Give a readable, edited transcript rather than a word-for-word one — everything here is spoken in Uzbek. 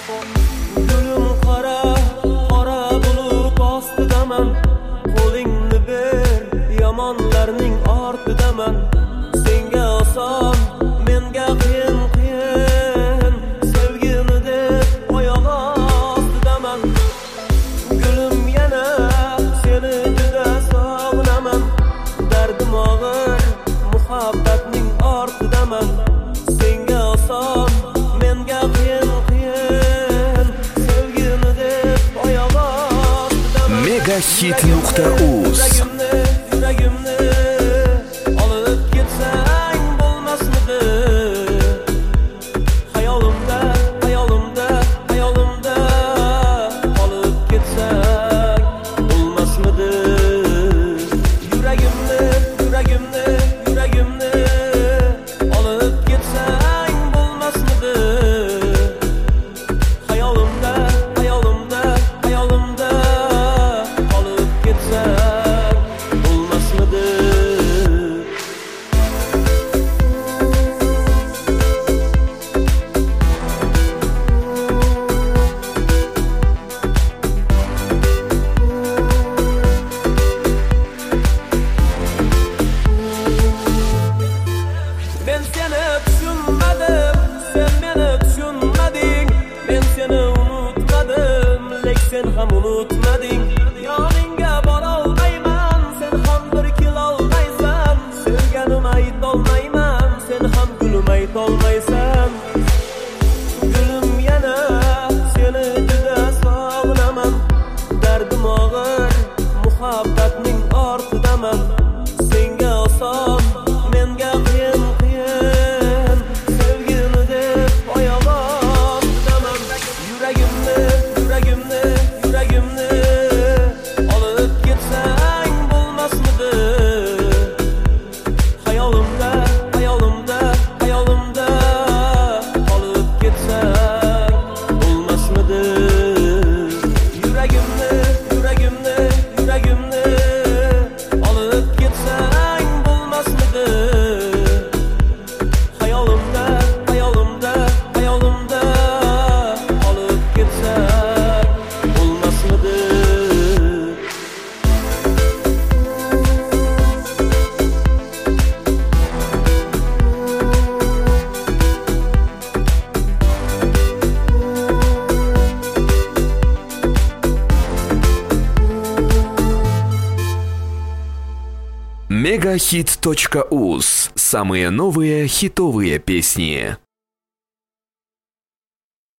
Gülüm qora, qora bulut ostidaman. Qo'lingni ber, yomonlarning ortidaman. Senga oson, menga qiyin qiyin. Sevgini deb oyoq ostidaman. Gülüm yana seni juda sog'inaman. Dardim og'ir, muhabbatning ortidaman. Senga oson, menga qiyin qiyin. Sevgini deb oyoq ostidaman. Megahit.uz Yuragimni olib ketsang bo'lmasmidi? Hayolimda olib ketsang bo'lmasmidi? Yuragimni olib ketsang bo'lmasmidi? Hayolimda olib ketsang bo'lmasmidi? Ben seni tushunmadim, sen meni tushunmading. Men seni unutmadim, lek sen ham unutmading. Yoningga bora olmayman, sen ham bir kelolmaysan. Sevganim aytolmayman, sen ham gulim aytolmaysan. Gülüm yana seni juda sog'inaman. Dardim og'ir, muhabbatning ortidaman. Senga oson, menga qiyin qiyin. Sevgini deb oyoq ostidaman. Yuragimni olib ketsang bo'lmasmidi? Hayolimda olib ketsang bo'lmasmidi? Yuragimni olib ketsang bo'lmasmidi? Hayolimda olib ketsang bo'lmasmidi? Megahit.uz. Самые новые хитовые песни.